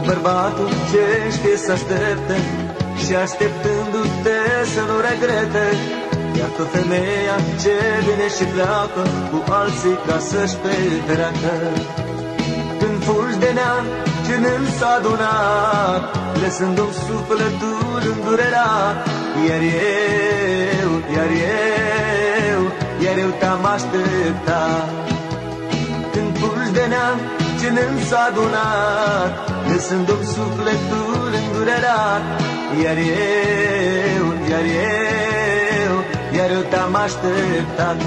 bărbatul ce știe să aștepte și așteptându-te să nu regrete. Iar tot femeia ce vine și pleacă cu alții ca să-și petreacă. Când fulgi de neam ce n s-a adunat, lăsând-o sufletul îndurerat. Iar eu te-am așteptat. Când fulgi de neam ce n s-a adunat, lăsând-o sufletul îndurerat. Iar eu te-am așteptat.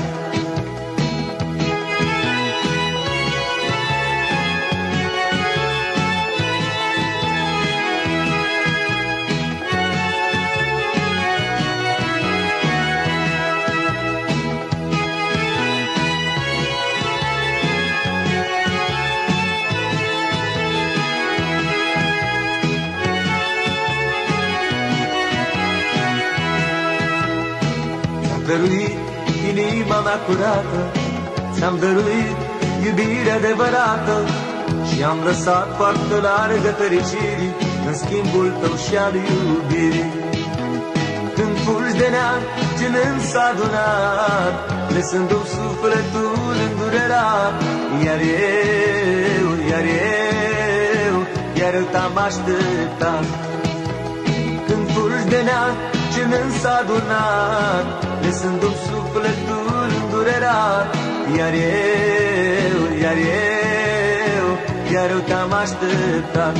Ți-am dăruit inima mea curată, ți-am dăruit iubire adevărată și am lăsat foarte largă fericirii în schimbul tău și al iubirii. Când fulgi de neam ce n s-a adunat, lăsându-mi sufletul îndurerat. Iar eu te-am așteptat. Când fulgi de neam ce n s-a adunat, lăsându-mi sufletul îndurerat. Iar eu te-am așteptat.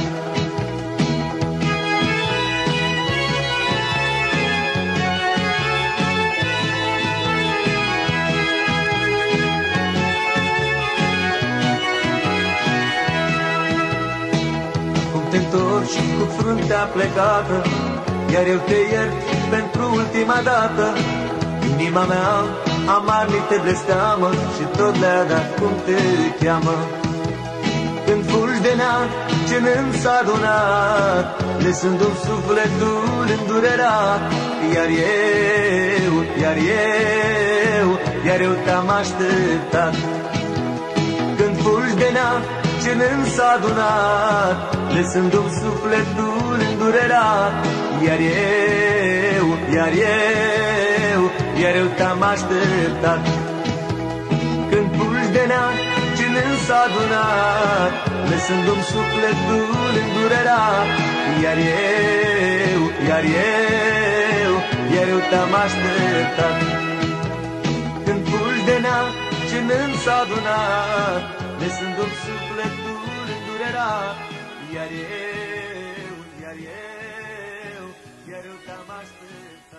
Acum te întorci cu fruntea plecată, iar eu te iert pentru ultima dată. Inima mea amarnic te blesteamă și tot le-a dat cum te cheamă. Când fulgi de neam ce n s-a adunat, lăsându-mi sufletul îndurerat. Iar eu te-am așteptat. Când fulgi de neam ce n s-a adunat, lăsându-mi sufletul îndurerat. Iar eu te-am așteptat. Când fulgi de neam ce n s-a adunat, lăsându-mi sufletul îndurerat. Iar eu te-am așteptat. Când fulgi de neam ce n s-a adunat, lăsându-mi sufletul îndurerat. Iar eu te-am așteptat.